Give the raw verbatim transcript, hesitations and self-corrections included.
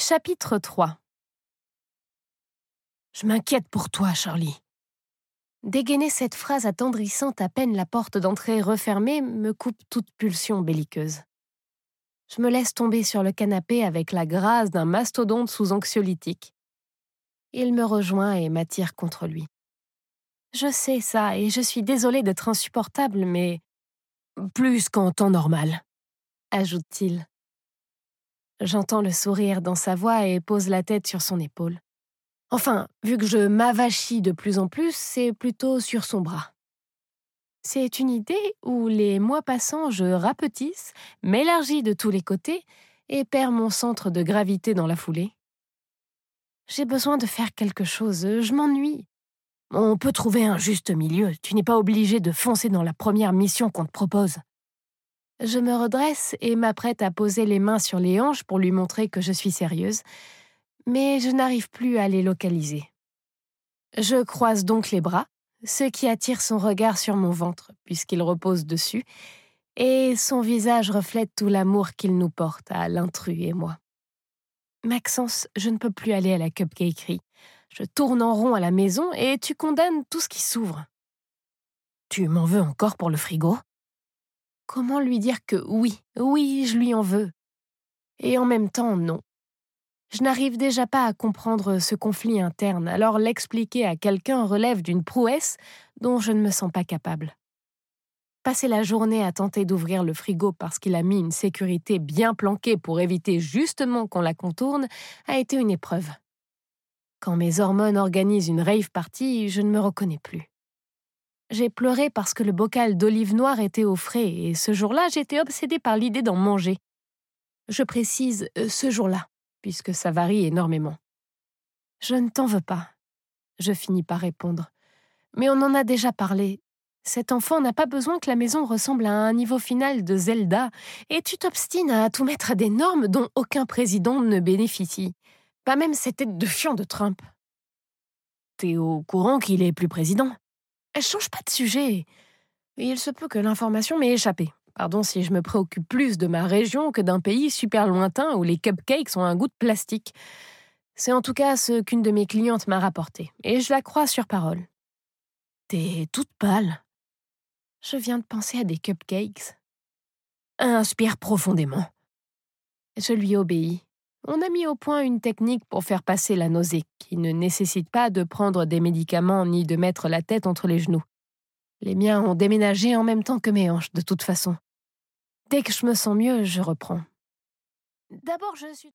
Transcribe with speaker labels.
Speaker 1: Chapitre trois.
Speaker 2: Je m'inquiète pour toi, Charlie.
Speaker 1: Dégainer cette phrase attendrissante à peine la porte d'entrée refermée me coupe toute pulsion belliqueuse. Je me laisse tomber sur le canapé avec la grâce d'un mastodonte sous anxiolytique. Il me rejoint et m'attire contre lui. Je sais ça et je suis désolée d'être insupportable, mais...
Speaker 2: Plus qu'en temps normal,
Speaker 1: ajoute-t-il. J'entends le sourire dans sa voix et pose la tête sur son épaule. Enfin, vu que je m'avachis de plus en plus, c'est plutôt sur son bras. C'est une idée où, les mois passant, je rapetisse, m'élargis de tous les côtés et perds mon centre de gravité dans la foulée. J'ai besoin de faire quelque chose, je m'ennuie.
Speaker 2: On peut trouver un juste milieu, tu n'es pas obligé de foncer dans la première mission qu'on te propose.
Speaker 1: Je me redresse et m'apprête à poser les mains sur les hanches pour lui montrer que je suis sérieuse, mais je n'arrive plus à les localiser. Je croise donc les bras, ce qui attire son regard sur mon ventre, puisqu'il repose dessus, et son visage reflète tout l'amour qu'il nous porte à l'intrus et moi. Maxence, je ne peux plus aller à la cupcakerie. Je tourne en rond à la maison et tu condamnes tout ce qui s'ouvre.
Speaker 2: Tu m'en veux encore pour le frigo ?
Speaker 1: Comment lui dire que oui, oui, je lui en veux. Et en même temps, non. Je n'arrive déjà pas à comprendre ce conflit interne, alors l'expliquer à quelqu'un relève d'une prouesse dont je ne me sens pas capable. Passer la journée à tenter d'ouvrir le frigo parce qu'il a mis une sécurité bien planquée pour éviter justement qu'on la contourne a été une épreuve. Quand mes hormones organisent une rave party, je ne me reconnais plus. J'ai pleuré parce que le bocal d'olive noire était au frais et ce jour-là, j'étais obsédée par l'idée d'en manger. Je précise euh, ce jour-là, puisque ça varie énormément. Je ne t'en veux pas, je finis par répondre. Mais on en a déjà parlé. Cet enfant n'a pas besoin que la maison ressemble à un niveau final de Zelda, et tu t'obstines à tout mettre à des normes dont aucun président ne bénéficie. Pas même cette tête de fion de Trump.
Speaker 2: T'es au courant qu'il est plus président ?
Speaker 1: Change pas de sujet. Il se peut que l'information m'ait échappé. Pardon si je me préoccupe plus de ma région que d'un pays super lointain où les cupcakes ont un goût de plastique. C'est en tout cas ce qu'une de mes clientes m'a rapporté, et je la crois sur parole.
Speaker 2: T'es toute pâle.
Speaker 1: Je viens de penser à des cupcakes.
Speaker 2: Inspire profondément.
Speaker 1: Je lui obéis. On a mis au point une technique pour faire passer la nausée, qui ne nécessite pas de prendre des médicaments ni de mettre la tête entre les genoux. Les miens ont déménagé en même temps que mes hanches, de toute façon. Dès que je me sens mieux, je reprends. D'abord, je suis...